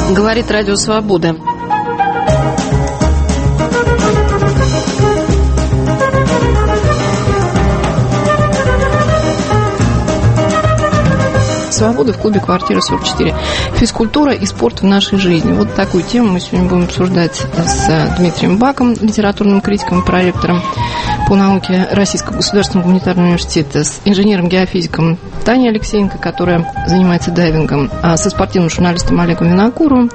Говорит Радио Свобода. «Свобода» в клубе «Квартира 44». Физкультура и спорт в нашей жизни. Вот такую тему мы сегодня будем обсуждать с Дмитрием Баком, литературным критиком и проректором по науке Российского государственного гуманитарного университета, с инженером-геофизиком Таней Алексеенко, которая занимается дайвингом, со спортивным журналистом Олегом Винокуровым,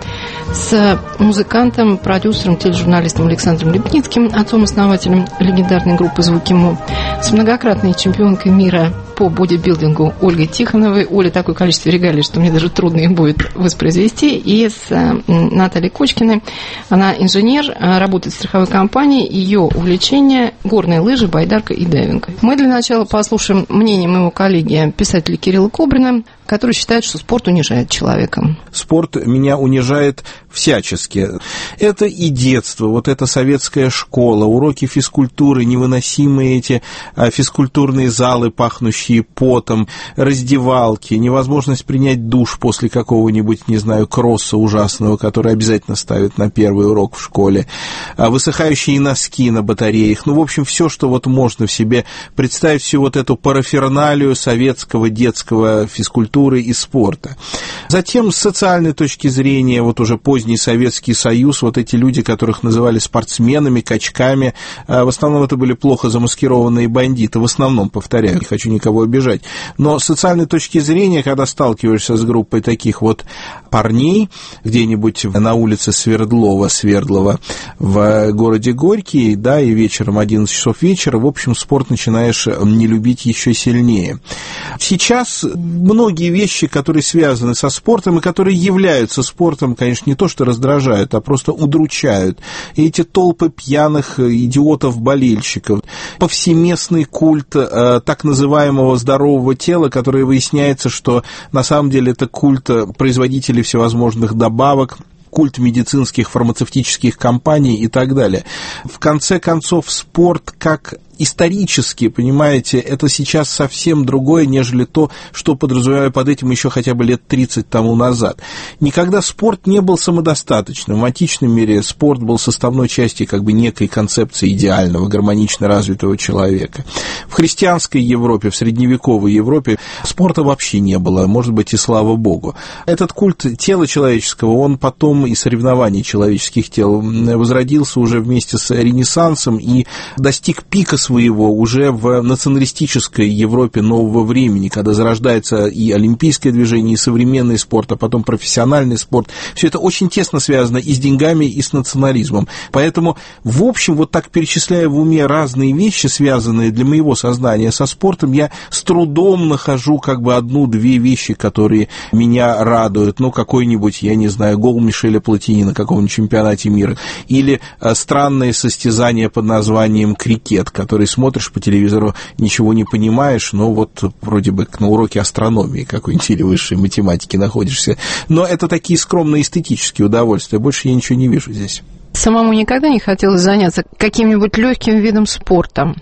с музыкантом, продюсером, тележурналистом Александром Лепницким, отцом-основателем легендарной группы «Звуки Мо», с многократной чемпионкой мира по бодибилдингу Ольгой Тихоновой. Оля такое количество регалий, что мне даже трудно их будет воспроизвести. И с Натальей Кочкиной. Она инженер, работает в страховой компании. Ее увлечение – горные лыжи, байдарка и дайвинг. Мы для начала послушаем мнение моего коллеги, писателя Кирилла Кобрина, который считает, что спорт унижает человека. Спорт меня унижает всячески. Это и детство, вот эта советская школа, уроки физкультуры, невыносимые эти физкультурные залы, пахнущие потом, раздевалки, невозможность принять душ после какого-нибудь, не знаю, кросса ужасного, который обязательно ставят на первый урок в школе, высыхающие носки на батареях, ну, в общем, все, что вот можно в себе представить, всю вот эту параферналию советского детского физкультуры и спорта. Затем, с социальной точки зрения, вот уже поздний Советский Союз, вот эти люди, которых называли спортсменами, качками, в основном это были плохо замаскированные бандиты, в основном, повторяю, не хочу никого обижать, но с социальной точки зрения, когда сталкиваешься с группой таких вот парней, где-нибудь на улице Свердлова в городе Горький, да, и вечером, 11 часов вечера, в общем, спорт начинаешь не любить еще сильнее. Сейчас многие вещи, которые связаны со спортом и которые являются спортом, конечно, не то что раздражают, а просто удручают. И эти толпы пьяных идиотов-болельщиков, повсеместный культ так называемого здорового тела, который выясняется, что на самом деле это культ производителей всевозможных добавок, культ медицинских, фармацевтических компаний и так далее. В конце концов, спорт как исторически, понимаете, это сейчас совсем другое, нежели то, что подразумеваю под этим еще хотя бы лет 30 тому назад. Никогда спорт не был самодостаточным. В античном мире спорт был составной частью как бы некой концепции идеального, гармонично развитого человека. В христианской Европе, в средневековой Европе спорта вообще не было, может быть, и слава богу. Этот культ тела человеческого, он потом и соревнований человеческих тел возродился уже вместе с Ренессансом и достиг пика своего уже в националистической Европе нового времени, когда зарождается и олимпийское движение, и современный спорт, а потом профессиональный спорт. Все это очень тесно связано и с деньгами, и с национализмом. Поэтому, в общем, вот так перечисляя в уме разные вещи, связанные для моего сознания со спортом, я с трудом нахожу как бы одну-две вещи, которые меня радуют. Ну, какой-нибудь, я не знаю, гол Мишеля Платини на каком-нибудь чемпионате мира, или странное состязание под названием крикет, который смотришь по телевизору, ничего не понимаешь, но вот вроде бы на уроке астрономии какой-нибудь или высшей математики находишься. Но это такие скромные эстетические удовольствия. Больше я ничего не вижу здесь. Самому никогда не хотелось заняться каким-нибудь легким видом спорта?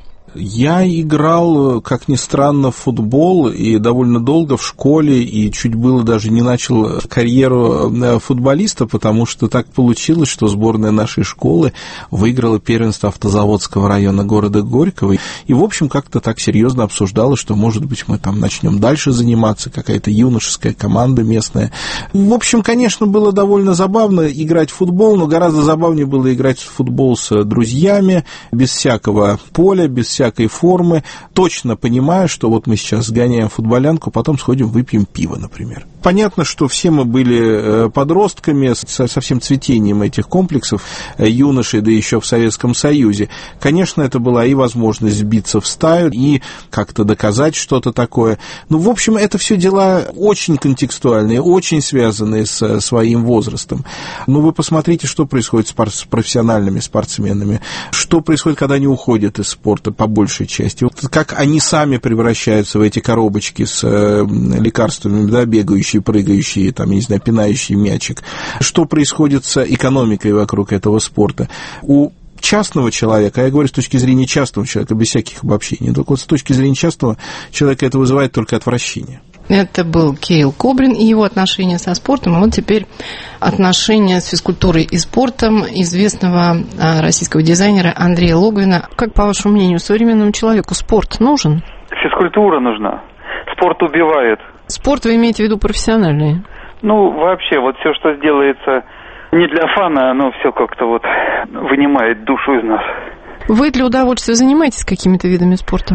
Я играл, как ни странно, в футбол и довольно долго в школе, и чуть было даже не начал карьеру футболиста, потому что так получилось, что сборная нашей школы выиграла первенство Автозаводского района города Горького, и, в общем, как-то так серьезно обсуждала, что, может быть, мы там начнем дальше заниматься, какая-то юношеская команда местная. В общем, конечно, было довольно забавно играть в футбол, но гораздо забавнее было играть в футбол с друзьями, без всякого поля, без всякой формы, точно понимая, что вот мы сейчас сгоняем футболянку, потом сходим выпьем пиво, например. Понятно, что все мы были подростками со всем цветением этих комплексов, юношей, да еще в Советском Союзе. Конечно, это была и возможность сбиться в стаю, и как-то доказать что-то такое. Ну, в общем, это все дела очень контекстуальные, очень связанные с своим возрастом. Ну, вы посмотрите, что происходит с профессиональными спортсменами, что происходит, когда они уходят из спорта, по большей части. Вот как они сами превращаются в эти коробочки с лекарствами, да, бегающие, прыгающие, там, я не знаю, пинающие мячик. Что происходит с экономикой вокруг этого спорта? У частного человека, я говорю с точки зрения частного человека, без всяких обобщений, только вот с точки зрения частного человека это вызывает только отвращение. Это был Кейл Кобрин и его отношения со спортом. И вот теперь отношения с физкультурой и спортом известного российского дизайнера Андрея Логвина. Как, по вашему мнению, современному человеку спорт нужен? Физкультура нужна. Спорт убивает. Спорт вы имеете в виду профессиональный? Ну, вообще, вот все, что делается не для фана, оно все как-то вот вынимает душу из нас. Вы для удовольствия занимаетесь какими-то видами спорта?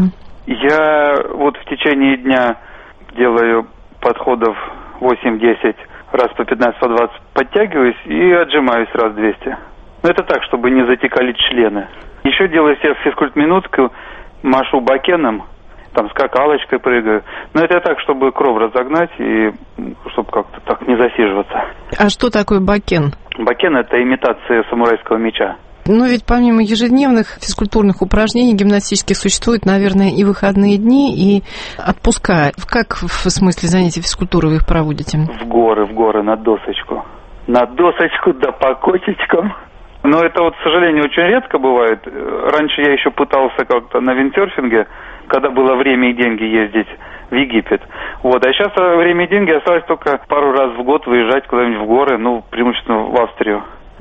Я вот в течение дня делаю подходов 8-10, раз по 15, по 20 подтягиваюсь и отжимаюсь раз 200. Но это так, чтобы не затекали члены. Еще делаю себе физкульт-минутку, машу бакеном, там скакалочкой прыгаю. Но это так, чтобы кровь разогнать и чтобы как-то так не засиживаться. А что такое бакен? Бакен – это имитация самурайского меча. Но ведь помимо ежедневных физкультурных упражнений гимнастических существуют, наверное, и выходные дни, и отпуска. Как в смысле занятий физкультуры вы их проводите? В горы, на досочку. На досочку да по кочечкам. Но это вот, к сожалению, очень редко бывает. Раньше я еще пытался как-то на виндсерфинге, когда было время и деньги, ездить в Египет. Вот. А сейчас время и деньги осталось только пару раз в год выезжать куда-нибудь в горы, ну, преимущественно в Австрию.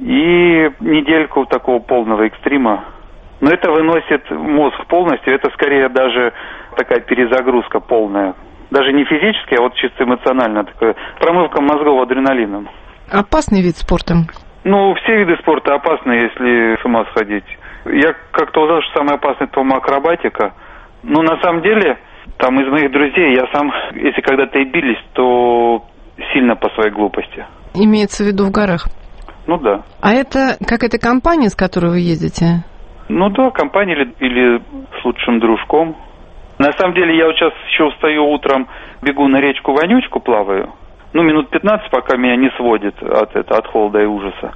И недельку такого полного экстрима. Но это выносит мозг полностью. Это скорее даже такая перезагрузка полная. Даже не физически, а вот чисто эмоционально. Такая промывка мозгов адреналином. Опасный вид спорта? Ну, все виды спорта опасны, если с ума сходить. Я как-то узнал, что самое опасное – это акробатика. Но на самом деле, там из моих друзей, я сам, если когда-то и бились, то сильно по своей глупости. Имеется в виду в горах? Ну да. А это какая-то компания, с которой вы ездите? Ну да, компания или с лучшим дружком. На самом деле я вот сейчас еще встаю утром, бегу на речку Вонючку, плаваю. Ну, минут 15, пока меня не сводит от холода и ужаса.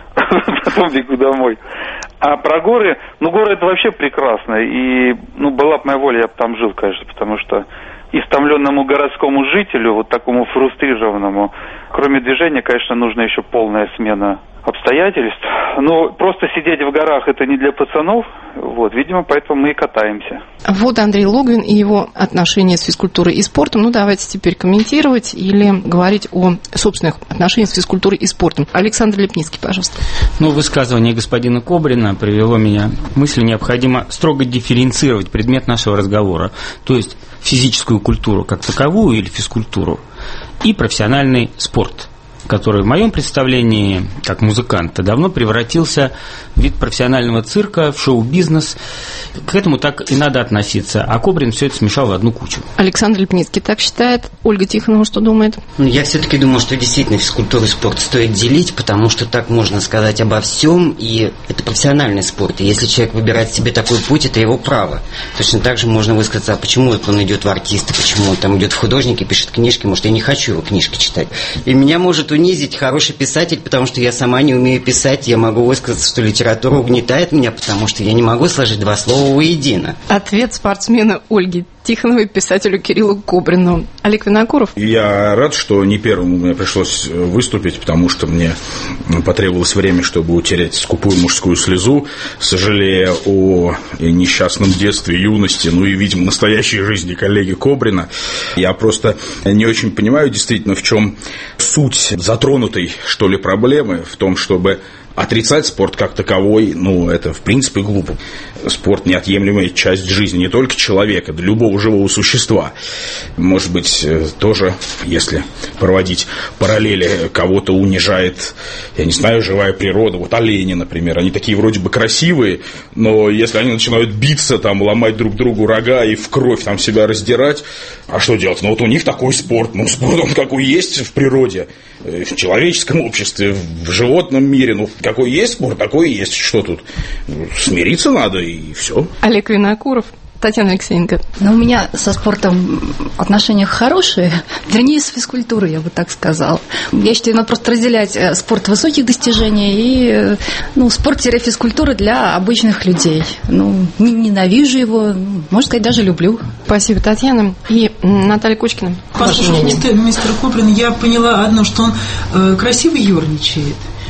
Потом бегу домой. А про горы, ну, горы это вообще прекрасно. И, ну, была бы моя воля, я бы там жил, конечно, потому что истомленному городскому жителю, вот такому фрустрированному, кроме движения, конечно, нужна еще полная смена обстоятельств. Но просто сидеть в горах это не для пацанов, вот, видимо, поэтому мы и катаемся. Вот Андрей Логвин и его отношения с физкультурой и спортом. Ну, давайте теперь комментировать или говорить о собственных отношениях с физкультурой и спортом. Александр Лепницкий, пожалуйста. Ну, высказывание господина Кобрина привело меня к мысли, необходимо строго дифференцировать предмет нашего разговора, то есть физическую культуру как таковую или физкультуру и профессиональный спорт, который в моем представлении, как музыканта, давно превратился в вид профессионального цирка, в шоу-бизнес. К этому так и надо относиться. А Кобрин все это смешал в одну кучу. Александр Лепницкий так считает. Ольга Тихонова что думает? Я все-таки думаю, что действительно физкультуру и спорт стоит делить, потому что так можно сказать обо всем, и это профессиональный спорт. И если человек выбирает себе такой путь, это его право. Точно так же можно высказаться, а почему он идет в артисты, почему он там идет в художники, пишет книжки, может, я не хочу его книжки читать. И меня может унизить хороший писатель, потому что я сама не умею писать, я могу высказаться, что литература угнетает меня, потому что я не могу сложить два слова воедино. Ответ спортсмена Ольги Тихоновой писателю Кириллу Кобрину. Олег Винокуров. Я рад, что не первому мне пришлось выступить, потому что мне потребовалось время, чтобы утереть скупую мужскую слезу, сожалея о несчастном детстве, юности, ну и, видимо, настоящей жизни коллеги Кобрина. Я просто не очень понимаю действительно, в чем суть затронутой, что ли, проблемы, в том, чтобы отрицать спорт как таковой, ну, это, в принципе, глупо. Спорт – неотъемлемая часть жизни не только человека, да любого живого существа. Может быть, тоже, если проводить параллели, кого-то унижает, я не знаю, живая природа. Вот олени, например, они такие вроде бы красивые, но если они начинают биться, там, ломать друг другу рога и в кровь там себя раздирать, а что делать? Ну, вот у них такой спорт. Ну, спорт, он какой есть в природе, в человеческом обществе, в животном мире. Ну, какой есть спорт, такой и есть. Что тут? Смириться надо, и все. Олег Винокуров. Татьяна Алексеенко. Но у меня со спортом отношения хорошие, вернее, с физкультурой, я бы так сказала. Я считаю, надо просто разделять спорт высоких достижений и спорт-физкультура для обычных людей. Ну, не ненавижу его, можно сказать, даже люблю. Спасибо, Татьяна. И Наталья Кучкина. Послушайте, мистер Кобрин, я поняла одно, что он красиво ерничает.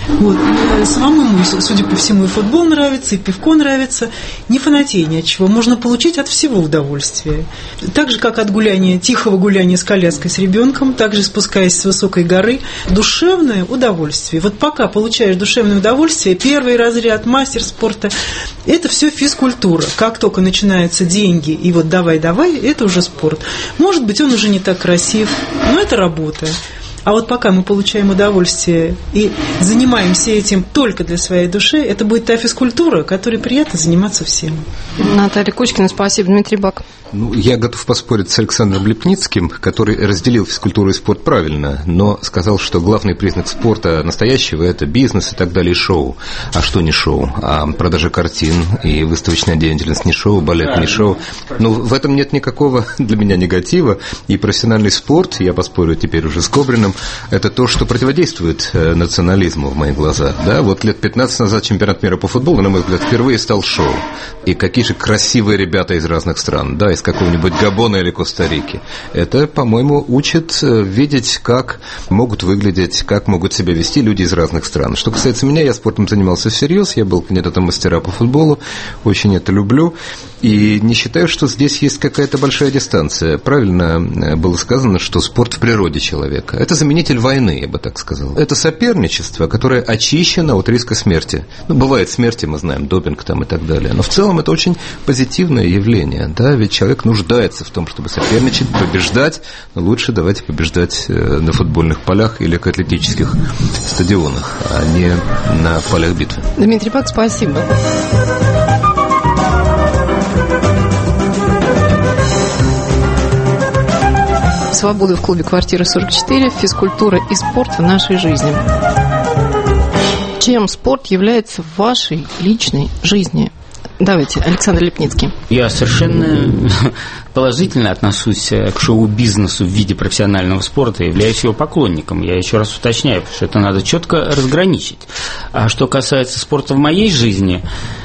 Вот. Самому, судя по всему, и футбол нравится, и пивко нравится. Не фанатей ни от чего. Можно получить от всего удовольствие. Так же, как от гуляния, тихого гуляния с коляской с ребенком, также спускаясь с высокой горы. Душевное удовольствие. Вот пока получаешь душевное удовольствие, первый разряд, мастер спорта, это все физкультура. Как только начинаются деньги, и вот давай, это уже спорт. Может быть, он уже не так красив, но это работа. А вот пока мы получаем удовольствие и занимаемся этим только для своей души, это будет та физкультура, которой приятно заниматься всем. Наталья Кучкина, спасибо. Дмитрий Бак. Я готов поспорить с Александром Лепницким, который разделил физкультуру и спорт правильно, но сказал, что главный признак спорта настоящего – это бизнес и так далее, и шоу. А что не шоу? А продажа картин и выставочная деятельность не шоу, балет не шоу. Ну, в этом нет никакого для меня негатива. И профессиональный спорт, я поспорю теперь уже с Кобриным, это то, что противодействует национализму в моих глазах. Да? Вот лет 15 назад чемпионат мира по футболу, на мой взгляд, впервые стал шоу. И какие же красивые ребята из разных стран, да, из какого-нибудь Габона или Коста-Рики. Это, по-моему, учит видеть, как могут выглядеть, как могут себя вести люди из разных стран. Что касается меня, я спортом занимался всерьез, я был кандидатом в мастера по футболу, очень это люблю. И не считаю, что здесь есть какая-то большая дистанция. Правильно было сказано, что спорт в природе человека. Это заменитель войны, я бы так сказал. Это соперничество, которое очищено от риска смерти. Ну, бывает смерти, мы знаем, допинг там и так далее. Но в целом это очень позитивное явление. Да? Ведь человек нуждается в том, чтобы соперничать, побеждать. Но лучше давайте побеждать на футбольных полях или атлетических стадионах, а не на полях битвы. Дмитрий Бак, спасибо. Свобода в клубе «Квартира 44», физкультура и спорт в нашей жизни. Чем спорт является в вашей личной жизни? Давайте, Александр Лепницкий. Я совершенно положительно отношусь к шоу-бизнесу в виде профессионального спорта и являюсь его поклонником. Я еще раз уточняю, что это надо четко разграничить. А что касается спорта в моей жизни,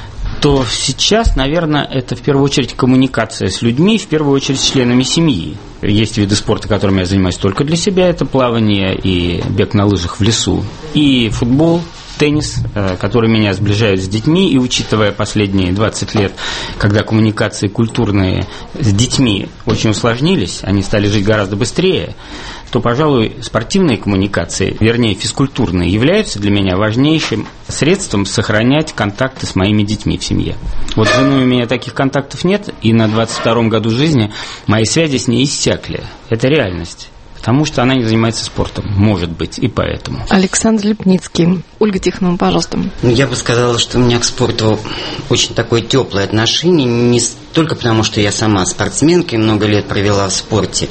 то сейчас, наверное, это в первую очередь коммуникация с людьми, в первую очередь с членами семьи. Есть виды спорта, которыми я занимаюсь только для себя, это плавание и бег на лыжах в лесу, и футбол, теннис, который меня сближает с детьми, и учитывая последние 20 лет, когда коммуникации культурные с детьми очень усложнились, они стали жить гораздо быстрее, то, пожалуй, спортивные коммуникации, вернее, физкультурные, являются для меня важнейшим средством сохранять контакты с моими детьми в семье. Вот с женой у меня таких контактов нет, и на 22-м году жизни мои связи с ней иссякли. Это реальность. Потому что она не занимается спортом, может быть, и поэтому. Александр Лепницкий. Ольга Тихонова, пожалуйста. Я бы сказала, что у меня к спорту очень такое теплое отношение, не только потому, что я сама спортсменка и много лет провела в спорте.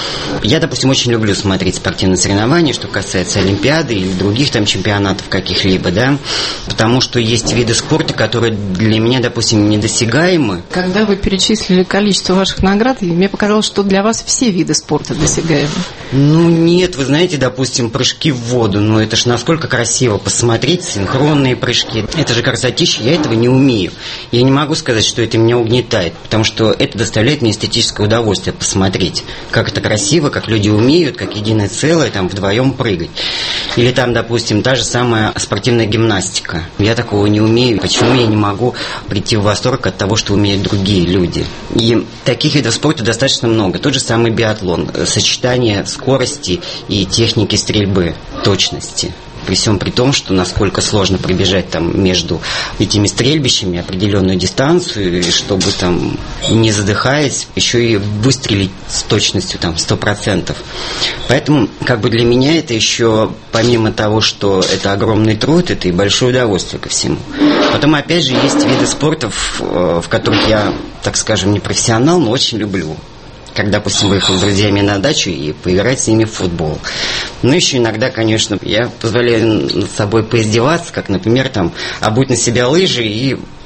Я, допустим, очень люблю смотреть спортивные соревнования, что касается Олимпиады или других там чемпионатов каких-либо, да, потому что есть виды спорта, которые для меня, допустим, недосягаемы. Когда вы перечислили количество ваших наград, мне показалось, что для вас все виды спорта досягаемы. Ну, нет, вы знаете, допустим, прыжки в воду, ну, это ж насколько красиво посмотреть, синхронные прыжки, это же красотища, я этого не умею. Я не могу сказать, что это меня угнетает, потому что это доставляет мне эстетическое удовольствие посмотреть, как это красиво, как люди умеют, как единое целое, там, вдвоем прыгать. Или там, допустим, та же самая спортивная гимнастика. Я такого не умею. Почему я не могу прийти в восторг от того, что умеют другие люди? И таких видов спорта достаточно много. Тот же самый биатлон, сочетание скорости и техники стрельбы, точности. При всем при том, что насколько сложно пробежать там между этими стрельбищами определенную дистанцию, чтобы там, не задыхаясь, еще и выстрелить с точностью там 100%. Поэтому как бы для меня это еще, помимо того, что это огромный труд, это и большое удовольствие ко всему. Потом опять же есть виды спорта, в которых я, так скажем, не профессионал, но очень люблю. Как, допустим, выехал с друзьями на дачу и поиграть с ними в футбол. Ну, еще иногда, конечно, я позволяю над собой поиздеваться, как, например, там, обуть на себя лыжи и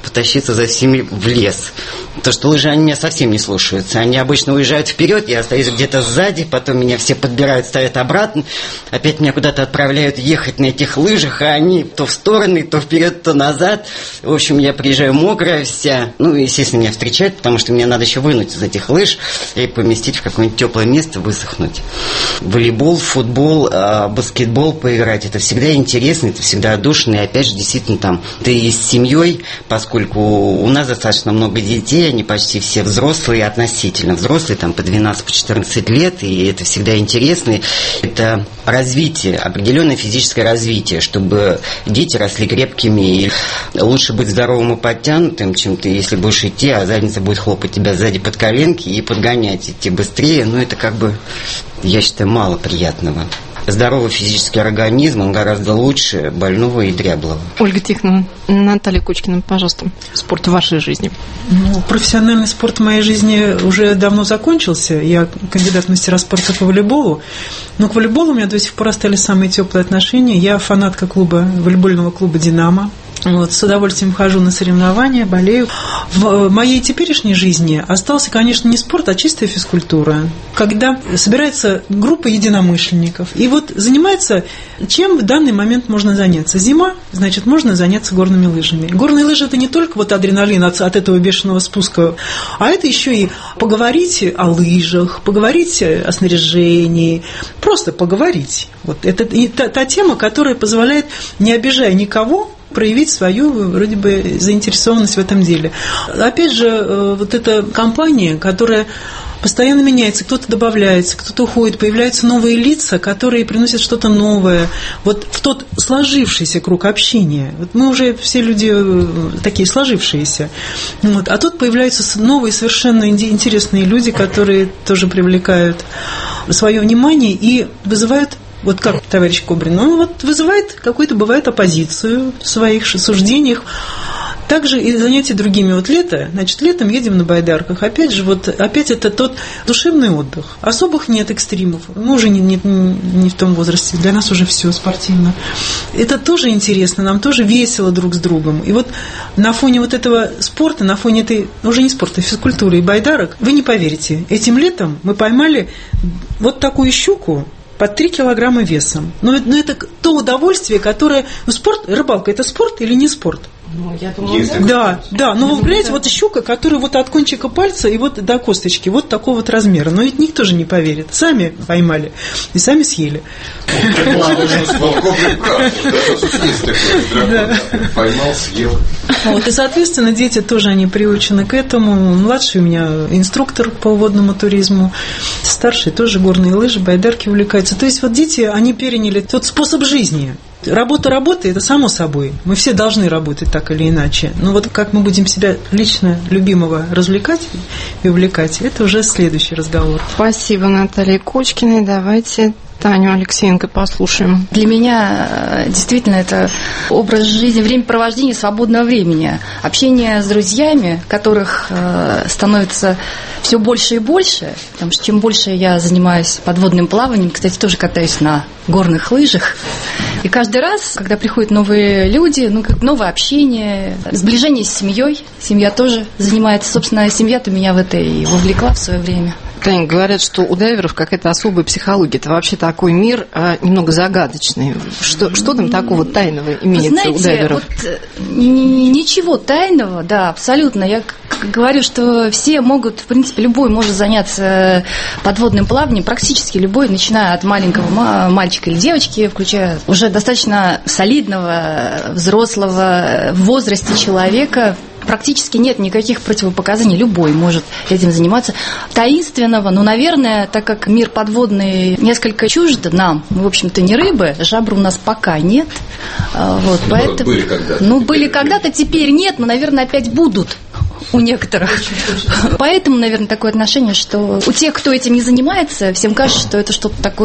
потащиться за всеми в лес. Потому что лыжи, они меня совсем не слушаются. Они обычно уезжают вперед, я остаюсь где-то сзади, потом меня все подбирают, ставят обратно, опять меня куда-то отправляют ехать на этих лыжах, а они то в стороны, то вперед, то назад. В общем, я приезжаю мокрая вся. Ну, естественно, меня встречают, потому что мне надо еще вынуть из этих лыж и поместить в какое-нибудь теплое место, высохнуть. Волейбол, футбол, баскетбол поиграть, это всегда интересно, это всегда отдушно, и опять же, действительно, там, ты с семьей, поскольку у нас достаточно много детей, они почти все взрослые, относительно взрослые, там, по 12-14 лет, и это всегда интересно. Это развитие, определенное физическое развитие, чтобы дети росли крепкими, и лучше быть здоровым и подтянутым, чем ты, если будешь идти, а задница будет хлопать тебя сзади под коленки и подгонять, идти быстрее, ну, это как бы, я считаю, мало приятного. Здоровый физический организм, он гораздо лучше больного и дряблого. Ольга Тихоновна, Наталья Кочкина, пожалуйста, спорт в вашей жизни. Ну, профессиональный спорт в моей жизни уже давно закончился. Я кандидат в мастера спорта по волейболу. Но к волейболу у меня до сих пор остались самые теплые отношения. Я фанатка волейбольного клуба «Динамо». Вот, с удовольствием хожу на соревнования, болею. В моей теперешней жизни остался, конечно, не спорт, а чистая физкультура. Когда собирается группа единомышленников, и вот занимается, чем в данный момент можно заняться. Зима, значит, можно заняться горными лыжами. Горные лыжи – это не только вот адреналин от этого бешеного спуска, а это еще и поговорить о лыжах, поговорить о снаряжении, просто поговорить. Вот это та тема, которая позволяет, не обижая никого, проявить свою, вроде бы, заинтересованность в этом деле. Опять же, вот эта компания, которая постоянно меняется, кто-то добавляется, кто-то уходит, появляются новые лица, которые приносят что-то новое. Вот в тот сложившийся круг общения. Вот мы уже все люди такие сложившиеся. Вот. А тут появляются новые, совершенно интересные люди, которые тоже привлекают свое внимание и вызывают. Вот как товарищ Кобрин, он вот вызывает какую-то, бывает, оппозицию в своих суждениях. Также и занятия другими. Вот лето, значит, летом едем на байдарках. Опять же, вот опять это тот душевный отдых. Особых нет экстримов. Мы уже не в том возрасте. Для нас уже все спортивно. Это тоже интересно, нам тоже весело друг с другом. И вот на фоне вот этого спорта, на фоне этой, уже не спорта, физкультуры и байдарок, вы не поверите, этим летом мы поймали вот такую щуку, под 3 килограмма весом. Но это то удовольствие, которое... Ну, спорт, рыбалка – это спорт или не спорт? Ну, я думаю, да. Но вы понимаете, вот щука, которая вот от кончика пальца и вот до косточки, вот такого вот размера. Но ведь никто же не поверит. Сами поймали и сами съели. Поймал, съел. Вот, и, соответственно, дети тоже, они приучены к этому. Младший у меня инструктор по водному туризму, старший тоже горные лыжи, байдарки увлекаются. То есть вот дети, они переняли тот способ жизни. Работа, это само собой. Мы все должны работать так или иначе. Но вот как мы будем себя лично любимого развлекать и увлекать, это уже следующий разговор. Спасибо, Наталья Кочкиной. Давайте Таню Алексеенко послушаем. Для меня действительно это образ жизни, времяпровождение свободного времени, общение с друзьями, которых становится все больше и больше, потому что чем больше я занимаюсь подводным плаванием, кстати, тоже катаюсь на горных лыжах, и каждый раз, когда приходят новые люди, новое общение, сближение с семьей, семья тоже занимается, собственно, семья-то меня в это и вовлекла в свое время. Таня, говорят, что у дайверов какая-то особая психология. Это вообще такой мир немного загадочный. Что там такого тайного имеется у дайверов? Вот, ничего тайного, да, абсолютно. Я говорю, что все могут, в принципе, любой может заняться подводным плаванием, практически любой, начиная от маленького мальчика или девочки, включая уже достаточно солидного, взрослого в возрасте человека. Практически нет никаких противопоказаний, любой может этим заниматься. Таинственного, наверное, так как мир подводный несколько чужд нам, мы, в общем-то, не рыбы, жабр у нас пока нет. Вот, поэтому, были когда-то. Были когда-то, теперь нет, но, наверное, опять будут у некоторых. Поэтому, наверное, такое отношение, что у тех, кто этим не занимается, всем кажется, что это что-то такое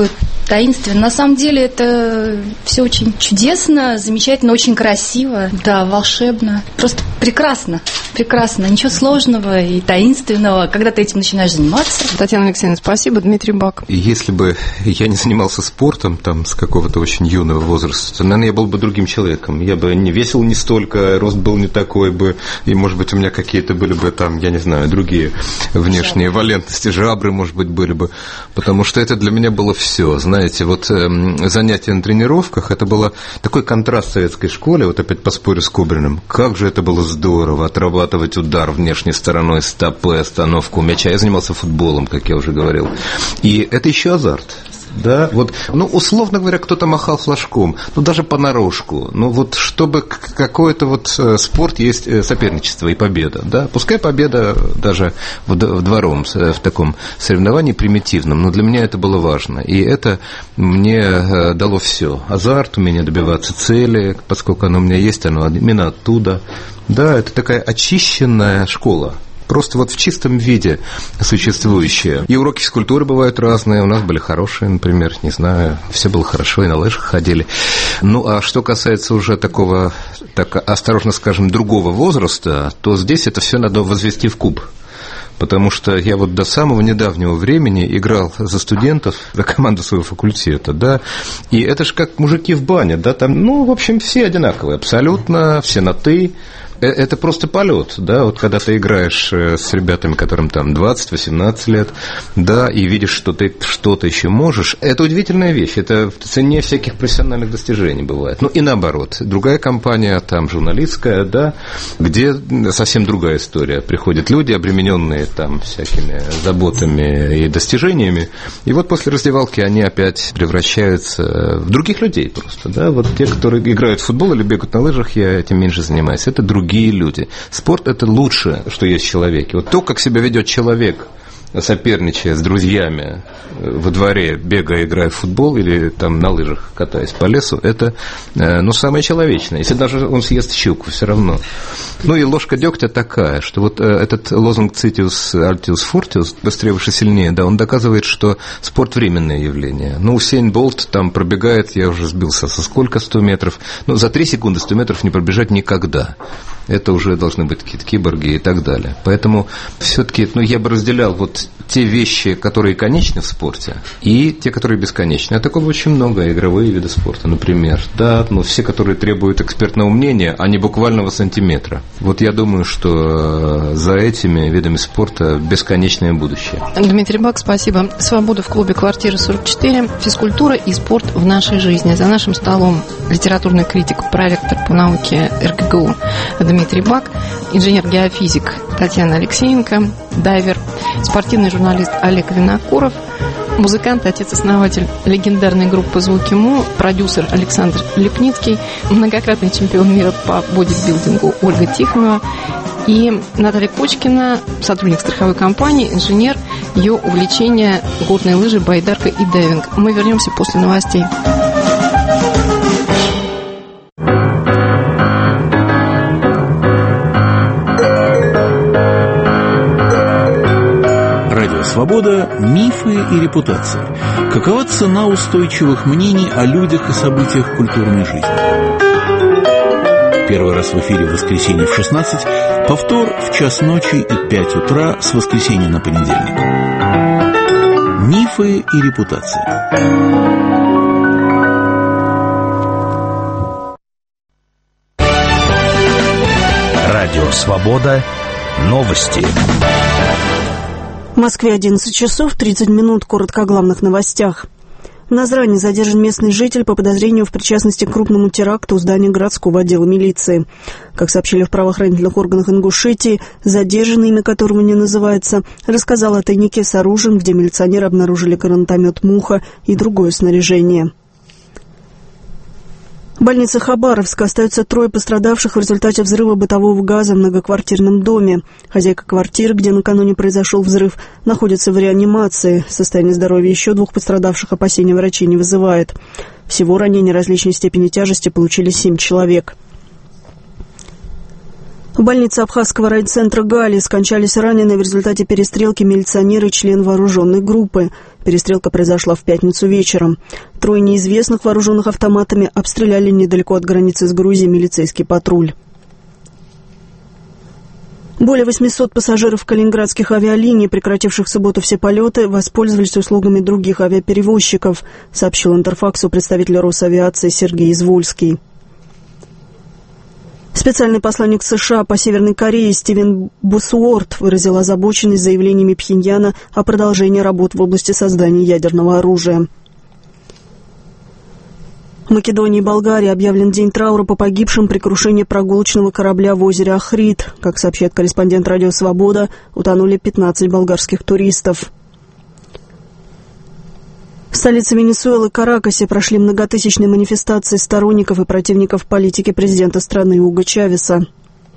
таинственно. На самом деле это все очень чудесно, замечательно, очень красиво, да, волшебно. Просто прекрасно, прекрасно. Ничего сложного и таинственного, когда ты этим начинаешь заниматься. Татьяна Алексеевна, спасибо. Дмитрий Бак. Если бы я не занимался спортом там с какого-то очень юного возраста, наверное, я был бы другим человеком. Я бы не весил не столько, рост был не такой бы, и, может быть, у меня какие-то были бы там, я не знаю, другие внешние валентности, жабры, может быть, были бы. Потому что это для меня было все. Знаете, вот занятия на тренировках, это было такой контраст советской школе, вот опять поспорю с Кобриным. Как же это было здорово, отрабатывать удар внешней стороной, стопы, остановку мяча. Я занимался футболом, как я уже говорил. И это еще азарт. Да, вот, ну, условно говоря, кто-то махал флажком, ну, даже понарошку, ну, вот, чтобы какой-то вот спорт есть соперничество и победа, да, пускай победа даже вдвором, в таком соревновании примитивном, но для меня это было важно, и это мне дало все, азарт, умение добиваться цели, поскольку оно у меня есть, оно именно оттуда, да, это такая очищенная школа. Просто вот в чистом виде существующие. И уроки физкультуры бывают разные. У нас были хорошие, например, не знаю, все было хорошо, и на лыжах ходили. Ну, а что касается уже такого, так осторожно скажем, другого возраста, то здесь это все надо возвести в куб. Потому что я вот до самого недавнего времени играл за студентов, за команду своего факультета, да, и это же как мужики в бане, да, там, ну, в общем, все одинаковые, абсолютно, все на «ты». Это просто полет, да, вот когда ты играешь с ребятами, которым там 20-18 лет, да, и видишь, что ты что-то еще можешь, это удивительная вещь, это в цене всяких профессиональных достижений бывает. Ну и наоборот, другая компания, там журналистская, да, где совсем другая история. Приходят люди, обремененные там всякими заботами и достижениями, и вот после раздевалки они опять превращаются в других людей просто, да, вот те, которые играют в футбол или бегают на лыжах, я этим меньше занимаюсь, это другие люди. Спорт – это лучшее, что есть в человеке. Вот то, как себя ведет человек, соперничая с друзьями во дворе, бегая, играя в футбол или там на лыжах катаясь по лесу, это, ну, самое человечное. Если даже он съест щуку, все равно. Ну и ложка дегтя такая, что вот этот лозунг «Citius Altius Fortius», быстрее, выше, сильнее, да, он доказывает, что спорт – временное явление. Ну, Усейн Болт там пробегает, я уже сбился со сколько, 100 метров, ну, за 3 секунды 100 метров не пробежать никогда. Это уже должны быть какие-то киборги и так далее. Поэтому все-таки, ну, я бы разделял вот те вещи, которые конечны в спорте, и те, которые бесконечны. А такого очень много, игровые виды спорта, например. Да, ну, все, которые требуют экспертного мнения, а не буквального сантиметра. Вот я думаю, что за этими видами спорта бесконечное будущее. Дмитрий Бак, спасибо. «Свобода» в клубе «Квартира 44». Физкультура и спорт в нашей жизни. За нашим столом литературный критик, проректор по науке РГГУ Дмитрий Бак, инженер-геофизик Татьяна Алексеенко, дайвер, спортивный журналист Олег Винокуров, музыкант, отец-основатель легендарной группы «Звуки Му», продюсер Александр Лепницкий, многократный чемпион мира по бодибилдингу Ольга Тихонова и Наталья Кочкина, сотрудник страховой компании, инженер, ее увлечение горные лыжи, байдарка и дайвинг. Мы вернемся после новостей. Свобода, мифы и репутации. Какова цена устойчивых мнений о людях и событиях культурной жизни? Первый раз в эфире в воскресенье в 16, повтор в час ночи и 5 утра с воскресенья на понедельник. Мифы и репутации. Радио «Свобода». Новости. В Москве 11 часов 30 минут. Коротко о главных новостях. В Назране задержан местный житель по подозрению в причастности к крупному теракту у здания городского отдела милиции. Как сообщили в правоохранительных органах Ингушетии, задержанный, имя которого не называется, рассказал о тайнике с оружием, где милиционеры обнаружили гранатомет «Муха» и другое снаряжение. В больнице Хабаровска остаются 3 пострадавших в результате взрыва бытового газа в многоквартирном доме. Хозяйка квартиры, где накануне произошел взрыв, находится в реанимации. Состояние здоровья еще 2 пострадавших опасения врачей не вызывает. Всего ранения различной степени тяжести получили 7 человек. В больнице Абхазского райцентра Гали скончались раненые в результате перестрелки милиционер и член вооруженной группы. Перестрелка произошла в пятницу вечером. 3 неизвестных, вооруженных автоматами, обстреляли недалеко от границы с Грузией милицейский патруль. Более 800 пассажиров калининградских авиалиний, прекративших в субботу все полеты, воспользовались услугами других авиаперевозчиков, сообщил Интерфаксу представитель Росавиации Сергей Извольский. Специальный посланник США по Северной Корее Стивен Бусуорт выразил озабоченность заявлениями Пхеньяна о продолжении работ в области создания ядерного оружия. В Македонии и Болгарии объявлен день траура по погибшим при крушении прогулочного корабля в озере Охрид. Как сообщает корреспондент «Радио Свобода», утонули 15 болгарских туристов. В столице Венесуэлы Каракасе прошли многотысячные манифестации сторонников и противников политики президента страны Уго Чавеса.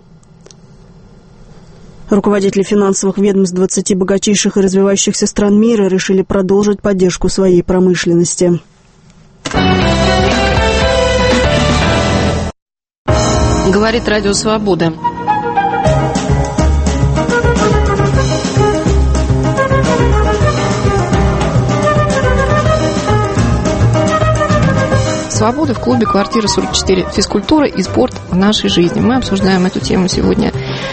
Руководители финансовых ведомств 20 богатейших и развивающихся стран мира решили продолжить поддержку своей промышленности. Говорит Радио Свобода. Свобода в клубе «Квартира 44». Физкультура и спорт в нашей жизни. Мы обсуждаем эту тему сегодня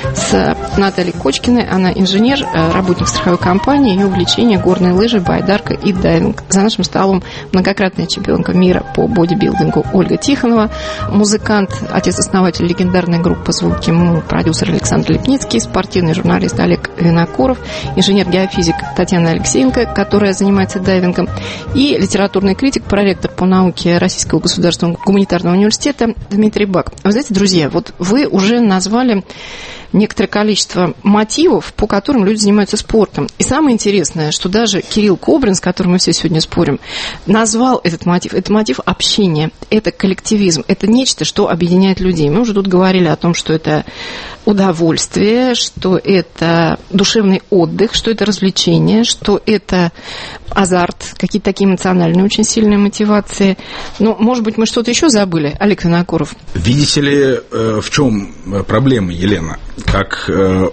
с Натальей Кочкиной. Она инженер, работник страховой компании. Ее увлечение — горные лыжи, байдарка и дайвинг. За нашим столом многократная чемпионка мира по бодибилдингу Ольга Тихонова, музыкант, отец-основатель легендарной группы «Звуки Му», продюсер Александр Лепницкий, спортивный журналист Олег Винокуров, инженер-геофизик Татьяна Алексеенко, которая занимается дайвингом, и литературный критик, проректор по науке Российского государственного гуманитарного университета Дмитрий Бак. Вы знаете, друзья, вот вы уже назвали некоторое количество мотивов, по которым люди занимаются спортом. И самое интересное, что даже Кирилл Кобрин, с которым мы все сегодня спорим, назвал этот мотив. Это мотив общения, это коллективизм, это нечто, что объединяет людей. Мы уже тут говорили о том, что это удовольствие, что это душевный отдых, что это развлечение, что это азарт, какие-то такие эмоциональные очень сильные мотивации. Но, может быть, мы что-то еще забыли, Олег Винокуров? Видите ли, в чем проблема, Елена? Как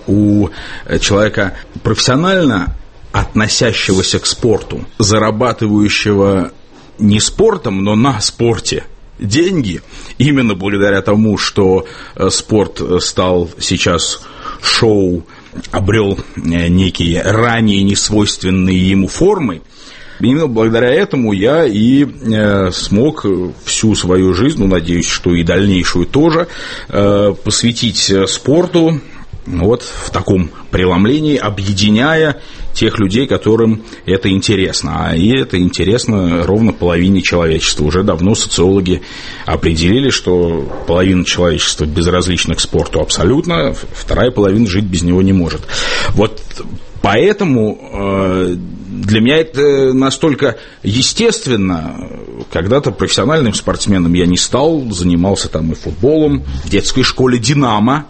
у человека профессионально относящегося к спорту, зарабатывающего не спортом, но на спорте деньги, именно благодаря тому, что спорт стал сейчас шоу, обрел некие ранее несвойственные ему формы, именно благодаря этому я и смог всю свою жизнь, ну, надеюсь, что и дальнейшую тоже, посвятить спорту вот в таком преломлении, объединяя тех людей, которым это интересно. И это интересно ровно половине человечества. Уже давно социологи определили, что половина человечества безразлична к спорту абсолютно, вторая половина жить без него не может. Вот поэтому для меня это настолько естественно. Когда-то профессиональным спортсменом я не стал, занимался там и футболом, в детской школе «Динамо»,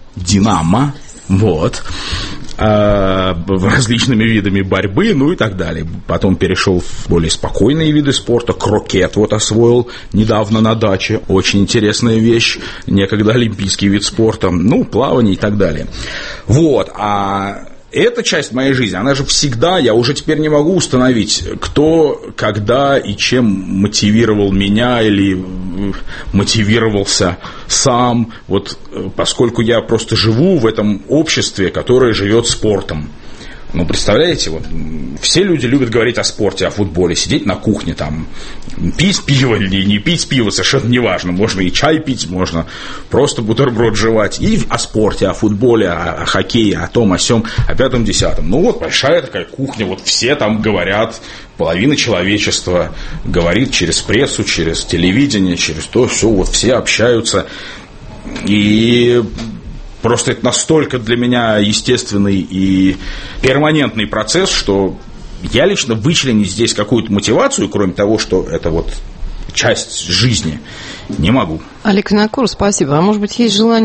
вот, различными видами борьбы, ну и так далее. Потом перешел в более спокойные виды спорта, крокет вот освоил недавно на даче, очень интересная вещь, некогда олимпийский вид спорта, ну, плавание и так далее. Вот, эта часть моей жизни, она же всегда, я уже теперь не могу установить, кто, когда и чем мотивировал меня или мотивировался сам, вот, поскольку я просто живу в этом обществе, которое живет спортом. Ну, представляете, вот, все люди любят говорить о спорте, о футболе, сидеть на кухне, там, пить пиво или не пить пиво, совершенно неважно, можно и чай пить, можно просто бутерброд жевать, и о спорте, о футболе, о хоккее, о том, о сём, о пятом, десятом. Ну, вот большая такая кухня, вот все там говорят, половина человечества говорит через прессу, через телевидение, через то, все, вот все общаются, и просто это настолько для меня естественный и перманентный процесс, что я лично вычленить здесь какую-то мотивацию, кроме того, что это вот часть жизни, не могу. Олег Винокуров, спасибо. А может быть, есть желание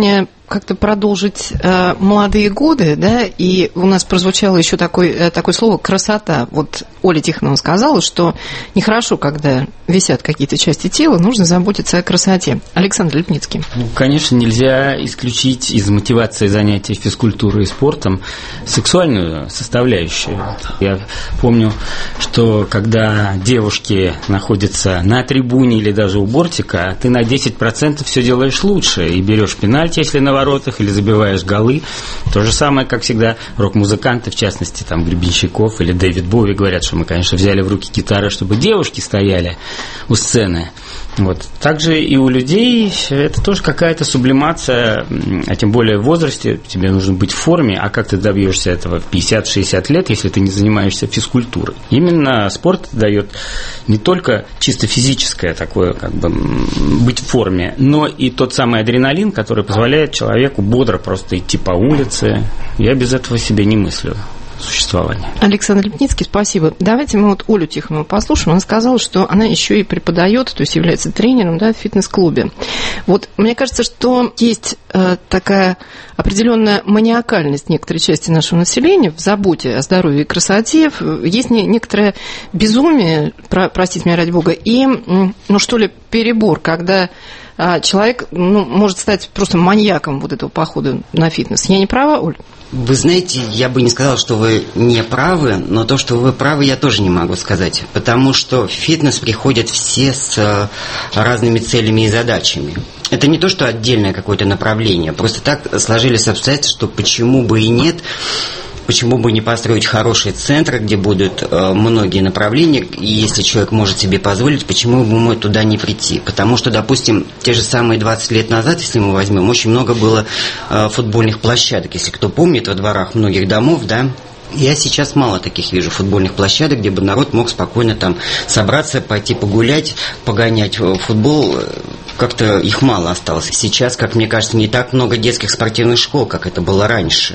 как-то продолжить молодые годы, да, и у нас прозвучало еще такое слово «красота». Вот Оля Тихонова сказала, что нехорошо, когда висят какие-то части тела, нужно заботиться о красоте. Александр Липницкий. Конечно, нельзя исключить из мотивации занятий физкультурой и спортом сексуальную составляющую. Я помню, что когда девушки находятся на трибуне или даже у бортика, ты на 10% все делаешь лучше и берешь пенальти, если на воротах, или забиваешь голы. То же самое, как всегда, рок-музыканты, в частности, там, Гребенщиков или Дэвид Боуи говорят, что мы, конечно, взяли в руки гитары, чтобы девушки стояли у сцены. Вот. Также и у людей это тоже какая-то сублимация, а тем более в возрасте тебе нужно быть в форме, а как ты добьешься этого в 50-60 лет, если ты не занимаешься физкультурой? Именно спорт дает не только чисто физическое такое, как бы, быть в форме, но и тот самый адреналин, который позволяет человеку бодро просто идти по улице. Я без этого себе не мыслю существования. Александр Липницкий, спасибо. Давайте мы вот Олю Тихонову послушаем. Она сказала, что она еще и преподает, то есть является тренером, да, в фитнес-клубе. Вот мне кажется, что есть такая определенная маниакальность некоторой части нашего населения в заботе о здоровье и красоте. Есть некоторое безумие, простите меня ради бога, и, ну что ли, перебор, когда человек может стать просто маньяком вот этого похода на фитнес. Я не права, Оль? Вы знаете, я бы не сказал, что вы не правы, но то, что вы правы, я тоже не могу сказать. Потому что в фитнес приходят все с разными целями и задачами. Это не то, что отдельное какое-то направление. Просто так сложились обстоятельства, что почему бы и нет. Почему бы не построить хорошие центры, где будут многие направления, и если человек может себе позволить, почему бы ему туда не прийти? Потому что, допустим, те же самые 20 лет назад, если мы возьмем, очень много было футбольных площадок. Если кто помнит, во дворах многих домов, да, я сейчас мало таких вижу футбольных площадок, где бы народ мог спокойно там собраться, пойти погулять, погонять в футбол. Как-то их мало осталось. Сейчас, как мне кажется, не так много детских спортивных школ, как это было раньше.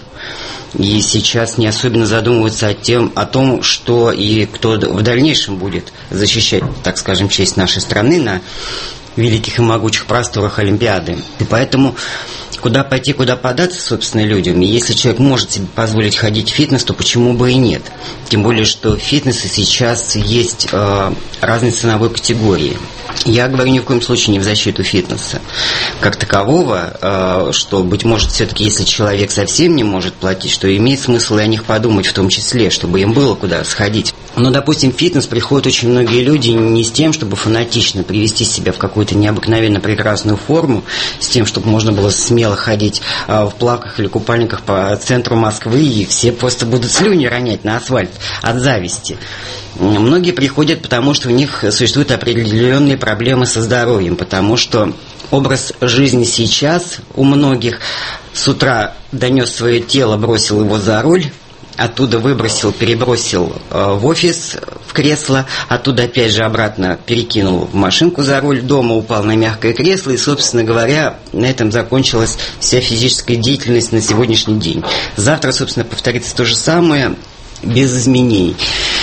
И сейчас не особенно задумываются о том, что и кто в дальнейшем будет защищать, так скажем, честь нашей страны на великих и могучих просторах Олимпиады. И поэтому куда пойти, куда податься, собственно, людям. И если человек может себе позволить ходить в фитнес, то почему бы и нет? Тем более, что в фитнесе сейчас есть разные ценовые категории. Я говорю ни в коем случае не в защиту фитнеса как такового, что, быть может, все-таки, если человек совсем не может платить, что имеет смысл и о них подумать в том числе, чтобы им было куда сходить. Но, допустим, в фитнес приходят очень многие люди не с тем, чтобы фанатично привести себя в какую-то необыкновенно прекрасную форму, с тем, чтобы можно было смело ходить в плавках или купальниках по центру Москвы, и все просто будут слюни ронять на асфальт от зависти. Многие приходят, потому что у них существуют определенные проблемы со здоровьем, потому что образ жизни сейчас у многих с утра донес свое тело, бросил его за руль, оттуда выбросил, перебросил в офис, в кресло, оттуда опять же обратно перекинул в машинку за руль, дома упал на мягкое кресло, и, собственно говоря, на этом закончилась вся физическая деятельность на сегодняшний день. Завтра, собственно, повторится то же самое, без изменений.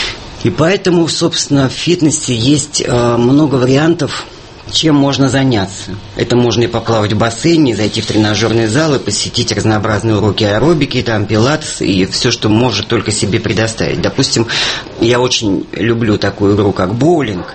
И поэтому, собственно, в фитнесе есть много вариантов, чем можно заняться. Это можно и поплавать в бассейне, зайти в тренажерный зал и посетить разнообразные уроки аэробики, там, пилатес и все, что может только себе предоставить. Допустим, я очень люблю такую игру, как боулинг,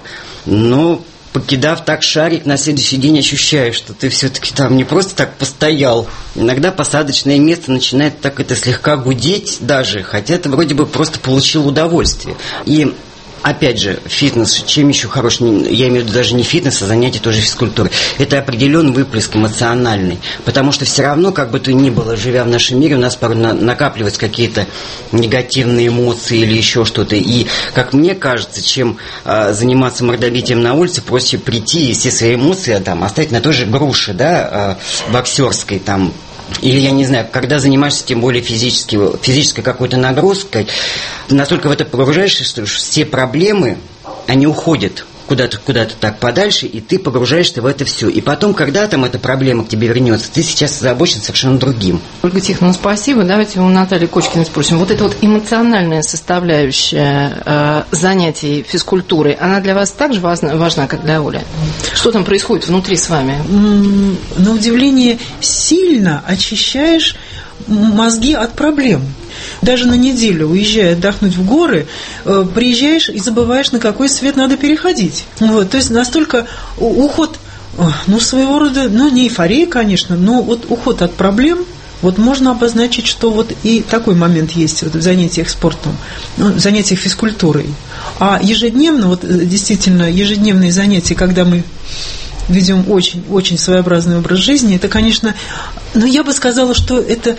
но покидав так шарик, на следующий день ощущаешь, что ты все-таки там не просто так постоял. Иногда посадочное место начинает так это слегка гудеть даже, хотя ты вроде бы просто получил удовольствие. И опять же, фитнес, чем еще хорош, я имею в виду даже не фитнес, а занятие тоже физкультурой. Это определенный выплеск эмоциональный, потому что все равно, как бы то ни было, живя в нашем мире, у нас порой накапливаются какие-то негативные эмоции или еще что-то. И, как мне кажется, чем заниматься мордобитием на улице, проще прийти и все свои эмоции там оставить на той же груше, да, боксерской там. Или, я не знаю, когда занимаешься тем более физической какой-то нагрузкой, настолько в это погружаешься, что все проблемы, они уходят куда-то так подальше, и ты погружаешься в это все. И потом, когда там эта проблема к тебе вернется, ты сейчас озабочен совершенно другим. Ольга Тихоновна, спасибо. Давайте у Натальи Кочкиной спросим. Вот эта вот эмоциональная составляющая занятий физкультурой, она для вас так же важна, как для Оли? Что там происходит внутри с вами? На удивление, сильно очищаешь мозги от проблем. Даже на неделю, уезжая отдохнуть в горы, приезжаешь и забываешь, на какой свет надо переходить. Вот, то есть настолько уход, своего рода, не эйфория, конечно, но вот уход от проблем. Вот можно обозначить, что вот и такой момент есть вот в занятиях спортом, в занятиях физкультурой. А ежедневно, вот действительно, ежедневные занятия, когда мы ведем очень своеобразный образ жизни, это, конечно, я бы сказала, что это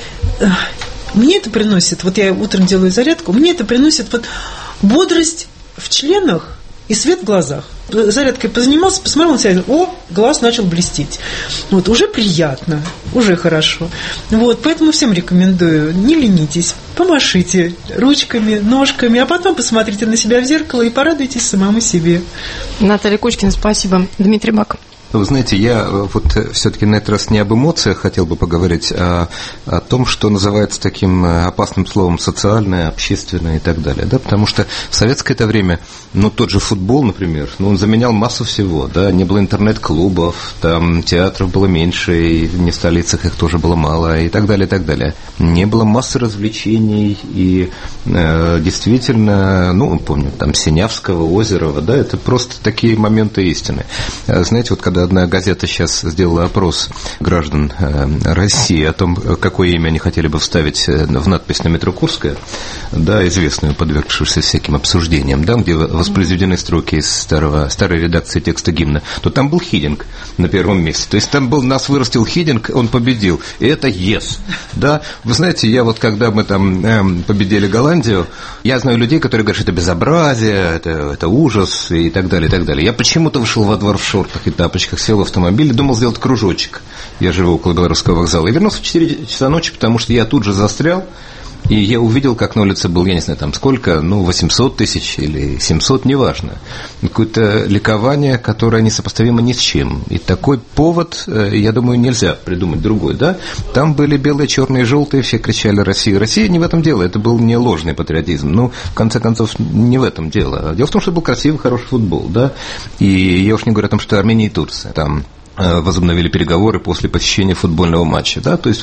мне это приносит, вот я утром делаю зарядку, мне это приносит вот бодрость в членах и свет в глазах. Зарядкой позанимался, посмотрел на себя, глаз начал блестеть. Вот, уже приятно, уже хорошо. Вот, поэтому всем рекомендую, не ленитесь, помашите ручками, ножками, а потом посмотрите на себя в зеркало и порадуйтесь самому себе. Наталья Кочкина, спасибо. Дмитрий Бак. Вы знаете, я вот все-таки на этот раз не об эмоциях хотел бы поговорить, а о том, что называется таким опасным словом социальное, общественное и так далее. Да? Потому что в советское это время, тот же футбол, например, он заменял массу всего. Да? Не было интернет-клубов, там театров было меньше, и в столицах их тоже было мало, и так далее, и так далее. Не было массы развлечений, и действительно, помню, там Синявского, Озерова, да, это просто такие моменты истины. Знаете, вот когда одна газета сейчас сделала опрос граждан России о том, какое имя они хотели бы вставить в надпись на метро Курская, да, известную, подвергшуюся всяким обсуждениям, да, где воспроизведены строки из старой редакции текста гимна, то там был Хидинг на первом месте. То есть там был «Нас вырастил Хидинг, он победил». И это «Yes». Да? Вы знаете, я вот когда мы там победили Голландию, я знаю людей, которые говорят, что это безобразие, это ужас и так далее, и так далее. Я почему-то вышел во двор в шортах и тапочках, сел в автомобиль и думал сделать кружочек. Я живу около Белорусского вокзала. И вернулся в 4 часа ночи, потому что я тут же застрял, и я увидел, как на улице был, я не знаю, там сколько, 800 тысяч или 700, неважно. Какое-то ликование, которое несопоставимо ни с чем. И такой повод, я думаю, нельзя придумать другой, да? Там были белые, черные, желтые, все кричали «Россия». Россия не в этом дело, это был не ложный патриотизм. В конце концов, не в этом дело. Дело в том, что был красивый, хороший футбол, да? И я уж не говорю о том, что Армения и Турция там возобновили переговоры после посещения футбольного матча, да, то есть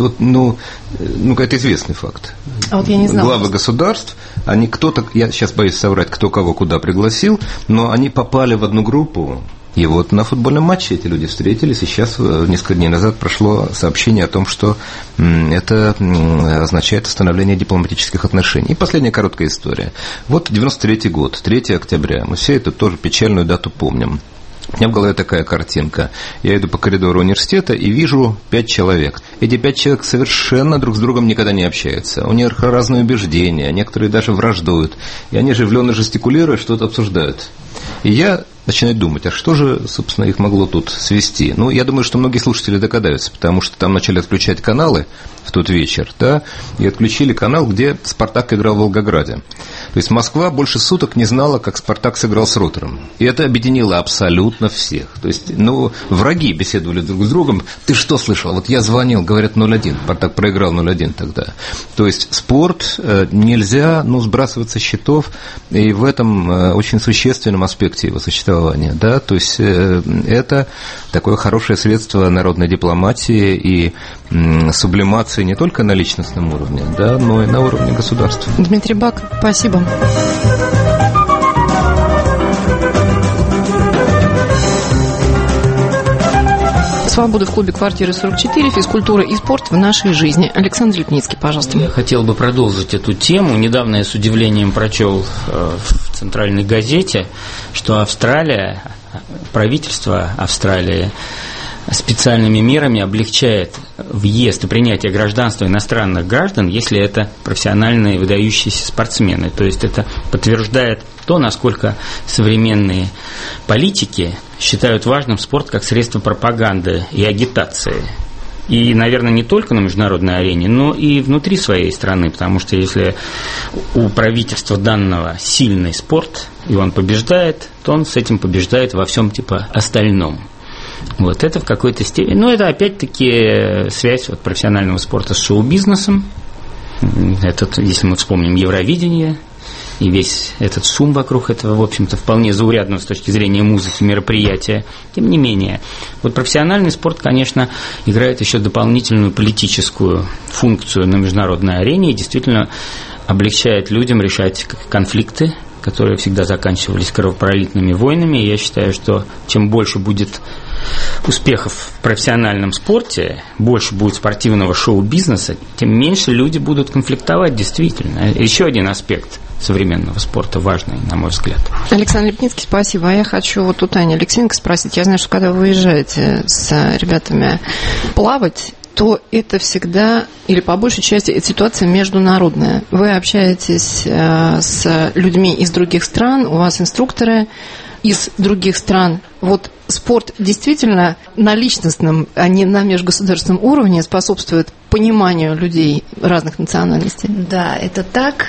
это известный факт. А вот я не знала. Главы государств, я сейчас боюсь соврать, кто кого куда пригласил, но они попали в одну группу, и вот на футбольном матче эти люди встретились, и сейчас, несколько дней назад, прошло сообщение о том, что это означает установление дипломатических отношений. И последняя короткая история. Вот 93-й год, 3 октября, мы все эту тоже печальную дату помним. У меня в голове такая картинка. Я иду по коридору университета и вижу 5 человек. Эти 5 человек совершенно друг с другом никогда не общаются. У них разные убеждения, некоторые даже враждуют. И они оживленно жестикулируя что-то обсуждают. И я начинаю думать, а что же, собственно, их могло тут свести? Я думаю, что многие слушатели догадаются, потому что там начали отключать каналы в тот вечер, да, и отключили канал, где «Спартак» играл в Волгограде. То есть Москва больше суток не знала, как «Спартак» сыграл с «Ротором». И это объединило абсолютно всех. То есть, враги беседовали друг с другом. Ты что слышал? Вот я звонил, говорят 0-1. «Спартак» проиграл 0-1 тогда. То есть спорт нельзя, сбрасывать со счетов, и в этом очень существенном аспекте его существования. Да? То есть это такое хорошее средство народной дипломатии и сублимации не только на личностном уровне, да, но и на уровне государства. Дмитрий Бак, спасибо. «Свобода» в клубе «Квартира 44», физкультура и спорт в нашей жизни. Александр Лепницкий, пожалуйста. Я хотел бы продолжить эту тему. Недавно я с удивлением прочел в центральной газете, что Австралия, правительство Австралии специальными мерами облегчает въезд и принятие гражданства иностранных граждан, если это профессиональные выдающиеся спортсмены. То есть это подтверждает то, насколько современные политики считают важным спорт как средство пропаганды и агитации. И, наверное, не только на международной арене, но и внутри своей страны, потому что если у правительства данного сильный спорт, и он побеждает, то он с этим побеждает во всем типа остальном. Вот это в какой-то степени. Но это опять-таки связь вот профессионального спорта с шоу-бизнесом. Это, если мы вспомним Евровидение, и весь этот шум вокруг этого, в общем-то, вполне заурядного с точки зрения музыки мероприятия. Тем не менее, вот профессиональный спорт, конечно, играет еще дополнительную политическую функцию на международной арене и действительно облегчает людям решать конфликты, которые всегда заканчивались кровопролитными войнами. И я считаю, что чем больше будет успехов в профессиональном спорте, больше будет спортивного шоу-бизнеса, тем меньше люди будут конфликтовать действительно. Еще один аспект современного спорта важный, на мой взгляд. Александр Лепницкий, спасибо. А я хочу вот у Тани Алексеенко спросить. Я знаю, что когда вы выезжаете с ребятами плавать, то это всегда, или по большей части, это ситуация международная. Вы общаетесь с людьми из других стран, у вас инструкторы из других стран. Вот спорт действительно на личностном, а не на межгосударственном уровне способствует пониманию людей разных национальностей. Да, это так.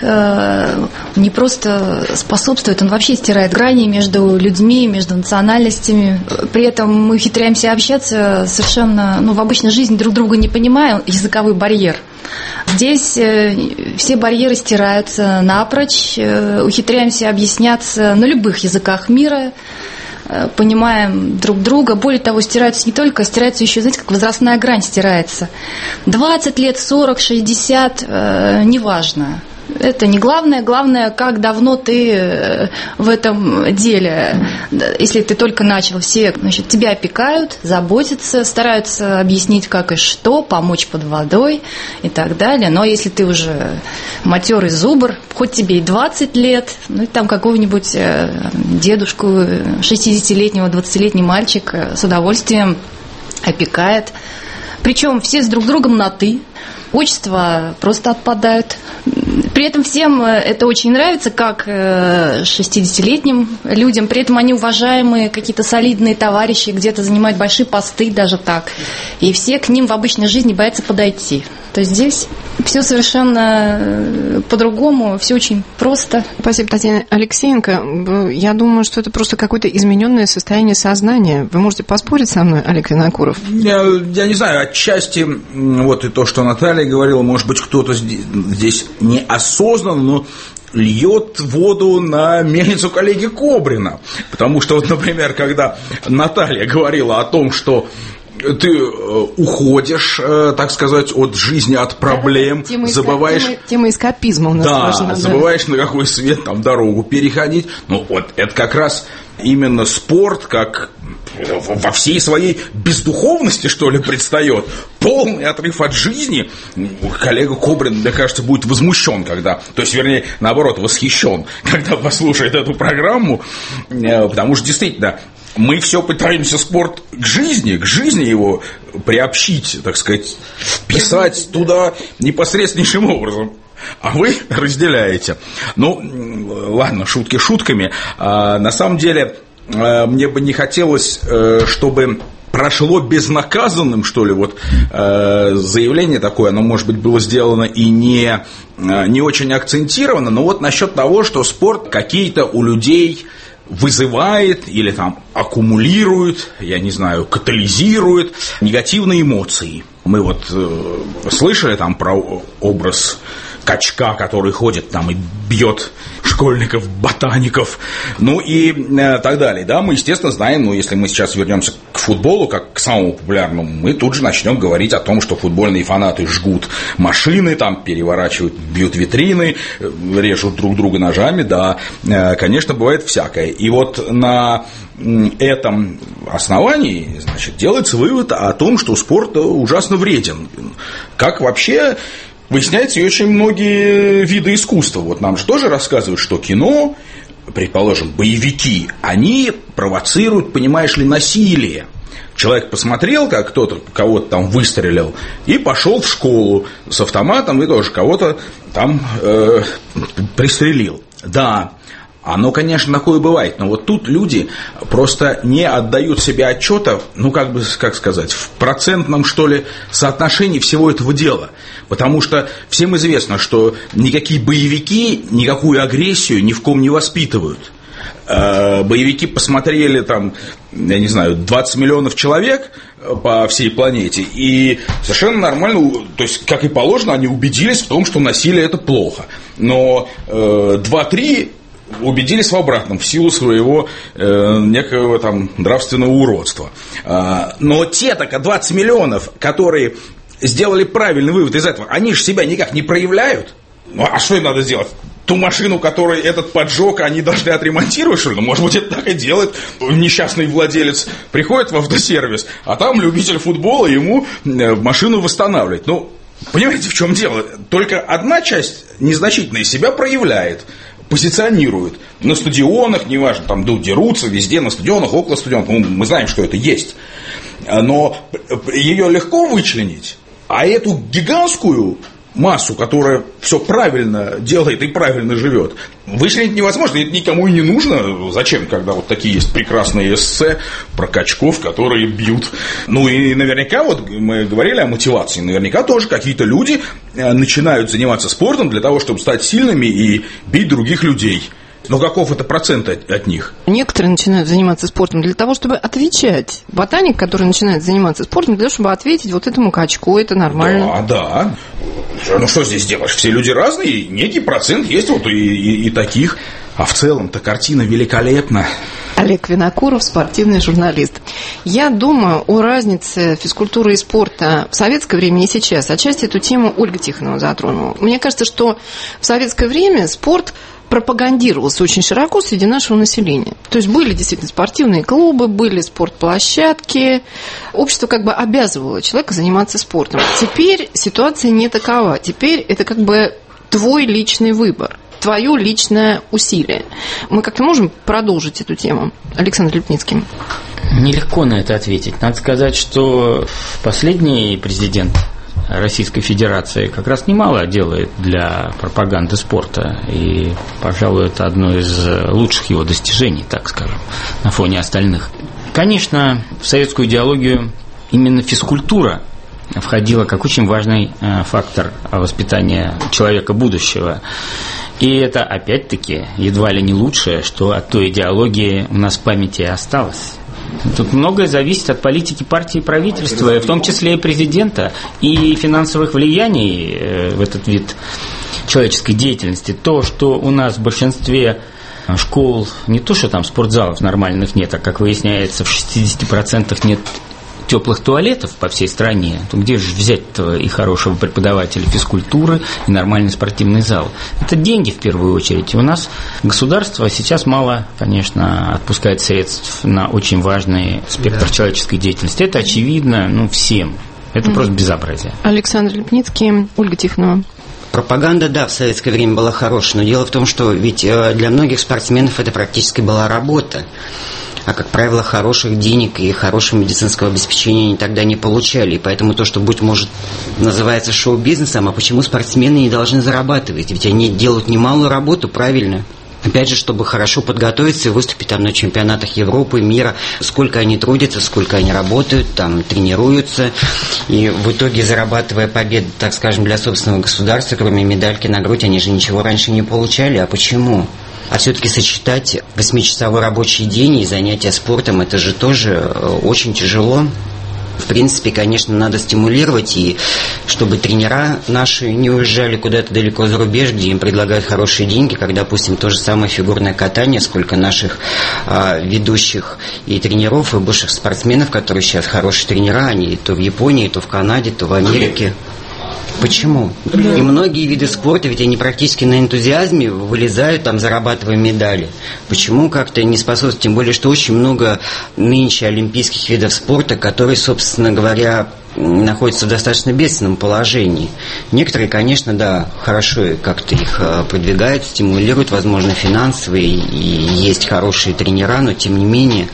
Не просто способствует, он вообще стирает грани между людьми, между национальностями. При этом мы ухитряемся общаться совершенно, в обычной жизни друг друга не понимая, языковой барьер. Здесь все барьеры стираются напрочь, ухитряемся объясняться на любых языках мира, понимаем друг друга. Более того, стираются еще, знаете, как возрастная грань стирается. 20 лет, 40, 60, неважно. Это не главное. Главное, как давно ты в этом деле. Если ты только начал, все, тебя опекают, заботятся, стараются объяснить, как и что, помочь под водой и так далее. Но если ты уже матерый зубр, хоть тебе и 20 лет, там какого-нибудь дедушку, 60-летнего, 20-летний мальчик с удовольствием опекает. Причем все с друг другом на «ты». Отчества просто отпадают. При этом всем это очень нравится, как 60-летним людям. При этом они уважаемые, какие-то солидные товарищи, где-то занимают большие посты, даже так. И все к ним в обычной жизни боятся подойти. То есть здесь все совершенно по-другому, все очень просто. Спасибо, Татьяна Алексеенко. Я думаю, что это просто какое-то измененное состояние сознания. Вы можете поспорить со мной, Олег Винокуров? Я не знаю, отчасти вот и то, что Наталья говорила, может быть, кто-то здесь неосознанно, но льет воду на мельницу коллеги Кобрина. Потому что, вот, например, когда Наталья говорила о том, что ты уходишь, так сказать, от жизни, от проблем, забываешь... Тема эскапизма у нас важна. Да, забываешь, на какой свет там дорогу переходить. Ну, вот это как раз именно спорт, как во всей своей бездуховности, что ли, предстает. Полный отрыв от жизни. Коллега Кобрин, мне кажется, будет возмущен, когда... То есть, вернее, наоборот, восхищен, когда послушает эту программу. Потому что, действительно, мы все пытаемся спорт к жизни его приобщить, так сказать, вписать туда непосредственнейшим образом. А вы разделяете. Ну, ладно, шутки шутками. На самом деле, мне бы не хотелось, чтобы прошло безнаказанным, что ли, вот заявление такое, оно, может быть, было сделано и не очень акцентировано, но вот насчет того, что спорт какие-то у людей вызывает или там аккумулирует, я не знаю, катализирует негативные эмоции. Мы вот слышали там про образ качка, который ходит там и бьет школьников, ботаников, ну и так далее. Да, мы, естественно, знаем, но если мы сейчас вернемся к футболу, как к самому популярному, мы тут же начнем говорить о том, что футбольные фанаты жгут машины, там переворачивают, бьют витрины, режут друг друга ножами, да, конечно, бывает всякое. И вот на этом основании, значит, делается вывод о том, что спорт ужасно вреден. Как вообще выясняется и очень многие виды искусства. Вот нам же тоже рассказывают, что кино, предположим, боевики, они провоцируют, понимаешь ли, насилие. Человек посмотрел, как кто-то кого-то там выстрелил, и пошел в школу с автоматом и тоже кого-то там пристрелил. Да. Оно, конечно, такое бывает, но вот тут люди просто не отдают себе отчета, в процентном, что ли, соотношении всего этого дела. Потому что всем известно, что никакие боевики никакую агрессию ни в ком не воспитывают. Боевики посмотрели 20 миллионов человек по всей планете, и совершенно нормально, то есть, как и положено, они убедились в том, что насилие – это плохо. Но 2-3 убедились в обратном, в силу своего некого нравственного уродства. Но те 20 миллионов, которые сделали правильный вывод из этого, они же себя никак не проявляют. А что им надо сделать? Ту машину, которой этот поджег, они должны отремонтировать, что ли? Может быть, это так и делает. Несчастный владелец приходит в автосервис, а там любитель футбола ему машину восстанавливает. Понимаете, в чем дело? Только одна часть незначительная себя проявляет, позиционирует. На стадионах, неважно, дерутся везде, на стадионах, около стадионов. Мы знаем, что это есть. Но ее легко вычленить, а эту гигантскую массу, которая все правильно делает и правильно живет, вычленить невозможно, это никому и не нужно. Зачем, когда вот такие есть прекрасные эссе про качков, которые бьют. И наверняка, мы говорили о мотивации, наверняка тоже какие-то люди начинают заниматься спортом для того, чтобы стать сильными и бить других людей. Но каков это процент от них? Некоторые начинают заниматься спортом для того, чтобы отвечать. Ботаник, который начинает заниматься спортом, для того, чтобы ответить вот этому качку, это нормально. Да. Что здесь делаешь? Все люди разные, некий процент есть и таких. А в целом-то картина великолепна. Олег Винокуров, спортивный журналист. Я думаю о разнице физкультуры и спорта в советское время и сейчас. Отчасти эту тему Ольга Тихонова затронула. Мне кажется, что в советское время спорт пропагандировался очень широко среди нашего населения. То есть были действительно спортивные клубы, были спортплощадки. Общество обязывало человека заниматься спортом. Теперь ситуация не такова. Теперь это твой личный выбор, твое личное усилие. Мы как-то можем продолжить эту тему? Александр Лепницкий. Нелегко на это ответить. Надо сказать, что последний президент Российской Федерации как раз немало делает для пропаганды спорта. И, пожалуй, это одно из лучших его достижений, так скажем, на фоне остальных. Конечно, в советскую идеологию именно физкультура входила как очень важный фактор воспитания человека будущего. И это, опять-таки, едва ли не лучшее, что от той идеологии у нас в памяти осталось. Тут многое зависит от политики партии и правительства, и в том числе и президента, и финансовых влияний в этот вид человеческой деятельности. То, что у нас в большинстве школ не то, что там спортзалов нормальных нет, а, как выясняется, в 60% нет теплых туалетов по всей стране, то где же взять-то и хорошего преподавателя физкультуры, и нормальный спортивный зал? Это деньги в первую очередь. И у нас государство сейчас мало, конечно, отпускает средств на очень важный спектр человеческой деятельности. Это очевидно всем. Это просто безобразие. Александр Лепницкий, Ольга Тихонова. Пропаганда, да, в советское время была хорошая, но дело в том, что ведь для многих спортсменов это практически была работа. А, как правило, хороших денег и хорошего медицинского обеспечения они тогда не получали. И поэтому то, что, быть может, называется шоу-бизнесом, а почему спортсмены не должны зарабатывать? Ведь они делают немалую работу, правильно? Опять же, чтобы хорошо подготовиться и выступить на чемпионатах Европы, мира, сколько они трудятся, сколько они работают, тренируются. И в итоге, зарабатывая победы, так скажем, для собственного государства, кроме медальки на грудь, они же ничего раньше не получали. А почему? А все-таки сочетать 8-часовой рабочий день и занятия спортом, это же тоже очень тяжело. В принципе, конечно, надо стимулировать, и чтобы тренера наши не уезжали куда-то далеко за рубеж, где им предлагают хорошие деньги, как, допустим, то же самое фигурное катание, сколько наших ведущих и тренеров, и бывших спортсменов, которые сейчас хорошие тренера, они то в Японии, то в Канаде, то в Америке. Почему? И многие виды спорта, ведь они практически на энтузиазме вылезают, зарабатывая медали. Почему как-то не способствуют? Тем более, что очень много нынче олимпийских видов спорта, которые, собственно говоря, находятся в достаточно бедственном положении. Некоторые, конечно, да, хорошо как-то их продвигают, стимулируют, возможно, финансово, и есть хорошие тренера, но тем не менее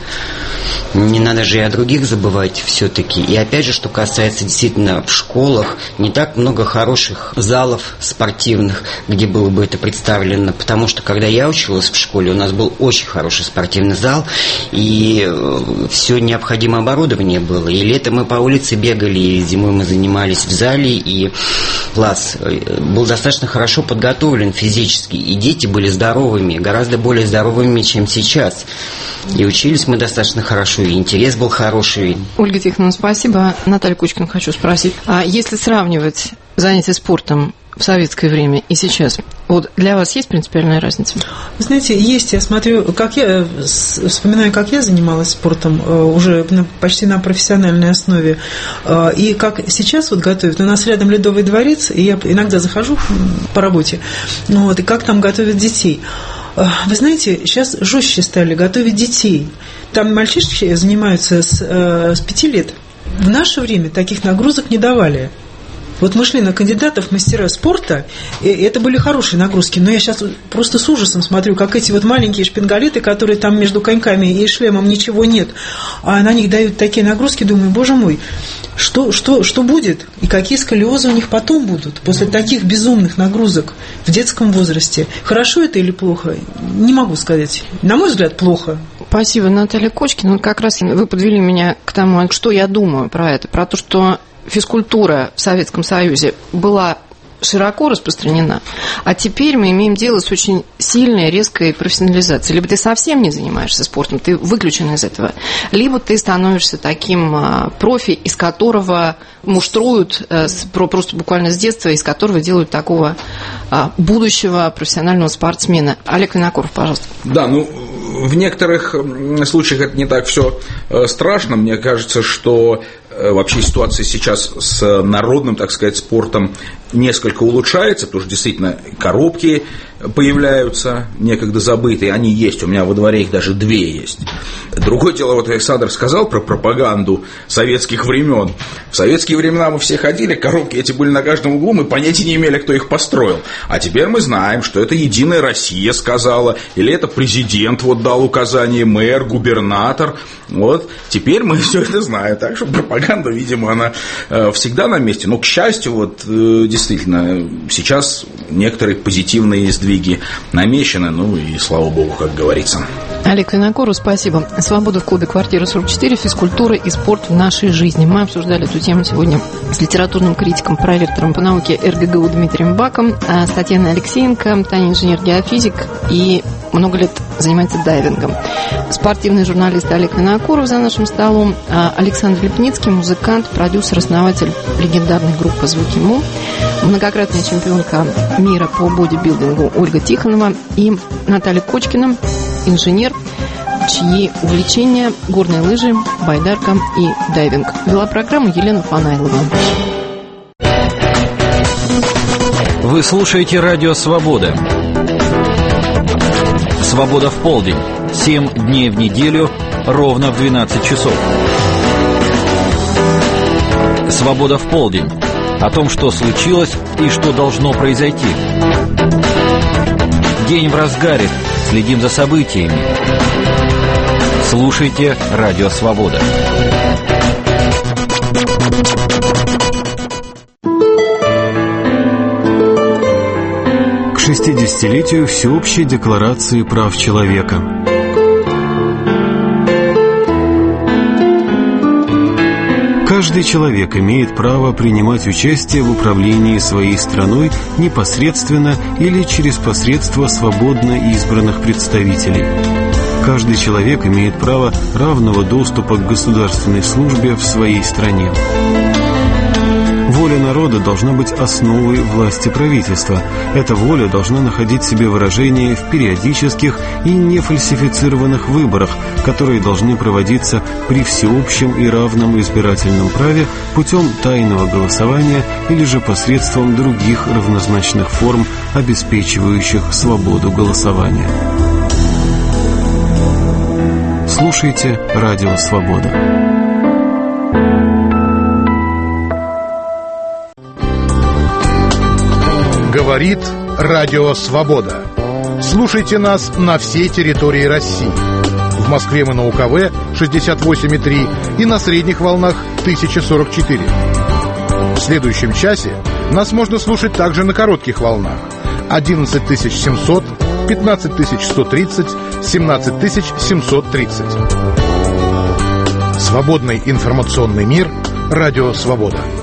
не надо же и о других забывать все-таки. И опять же, что касается действительно в школах, не так много хороших залов спортивных, где было бы это представлено, потому что когда я училась в школе, у нас был очень хороший спортивный зал, и все необходимое оборудование было. И летом мы по улице бегали, и зимой мы занимались в зале, и класс был достаточно хорошо подготовлен физически, и дети были здоровыми, гораздо более здоровыми, чем сейчас. И учились мы достаточно хорошо, и интерес был хороший. Ольга Тихоновна, спасибо. Наталью Кочкину хочу спросить. А если сравнивать занятия спортом в советское время и сейчас, вот для вас есть принципиальная разница? Вы знаете, есть. Я смотрю, вспоминаю, как я занималась спортом уже почти на профессиональной основе, и как сейчас вот готовят. У нас рядом Ледовый дворец, и я иногда захожу по работе, и как там готовят детей. Вы знаете, сейчас жестче стали готовить детей. Там мальчишки занимаются с 5 лет. В наше время таких нагрузок не давали. Вот мы шли на кандидатов в мастера спорта, и это были хорошие нагрузки, но я сейчас просто с ужасом смотрю, как эти вот маленькие шпингалеты, которые там между коньками и шлемом ничего нет, а на них дают такие нагрузки, думаю, боже мой, что будет, и какие сколиозы у них потом будут после таких безумных нагрузок в детском возрасте. Хорошо это или плохо? Не могу сказать. На мой взгляд, плохо. Спасибо, Наталья Кочкина. Как раз вы подвели меня к тому, что я думаю про это, про то, что физкультура в Советском Союзе была широко распространена, а теперь мы имеем дело с очень сильной, резкой профессионализацией. Либо ты совсем не занимаешься спортом, ты выключен из этого, либо ты становишься таким профи, из которого муштруют просто буквально с детства, из которого делают такого будущего профессионального спортсмена. Олег Винокуров, пожалуйста. Да, в некоторых случаях это не так все страшно. Мне кажется, что вообще ситуация сейчас с народным, так сказать, спортом несколько улучшается, потому что действительно коробки появляются, некогда забытые, они есть, у меня во дворе их даже 2 есть. Другое дело, вот Александр сказал про пропаганду советских времен. В советские времена мы все ходили, коробки эти были на каждом углу, мы понятия не имели, кто их построил. А теперь мы знаем, что это «Единая Россия» сказала, или это президент вот дал указание, мэр, губернатор. Вот, теперь мы все это знаем, так что пропаганда, видимо, она всегда на месте. Но, к счастью, вот действительно, сейчас некоторые позитивные сдвиги намечены, и слава богу, как говорится. Олег Винокуров, спасибо. «Свобода» в клубе «Квартира 44», физкультура и спорт в нашей жизни. Мы обсуждали эту тему сегодня с литературным критиком, проректором по науке РГГУ Дмитрием Баком, с Татьяной Алексеенко. Таня инженер-геофизик и много лет занимается дайвингом. Спортивный журналист Олег Винокуров за нашим столом, Александр Лепницкий, музыкант, продюсер, основатель легендарной группы «Звуки Му», многократная чемпионка мира по бодибилдингу Ольга Тихонова и Наталья Кочкина, инженер, чьи увлечения – горные лыжи, байдарка и дайвинг. Вела программу Елена Фанайлова. Вы слушаете «Радио Свобода». «Свобода в полдень». 7 дней в неделю, ровно в 12 часов. «Свобода в полдень». О том, что случилось и что должно произойти. День в разгаре. Следим за событиями. Слушайте «Радио Свобода». К 60-летию Всеобщей декларации прав человека. Каждый человек имеет право принимать участие в управлении своей страной непосредственно или через посредство свободно избранных представителей. Каждый человек имеет право равного доступа к государственной службе в своей стране. Воля народа должна быть основой власти правительства. Эта воля должна находить себе выражение в периодических и нефальсифицированных выборах, которые должны проводиться при всеобщем и равном избирательном праве путем тайного голосования или же посредством других равнозначных форм, обеспечивающих свободу голосования. Слушайте «Радио Свобода». Говорит Радио Свобода. Слушайте нас на всей территории России. В Москве мы на УКВ 68,3 и на средних волнах 1044. В следующем часе нас можно слушать также на коротких волнах 11700, 15130, 17730. Свободный информационный мир. Радио Свобода.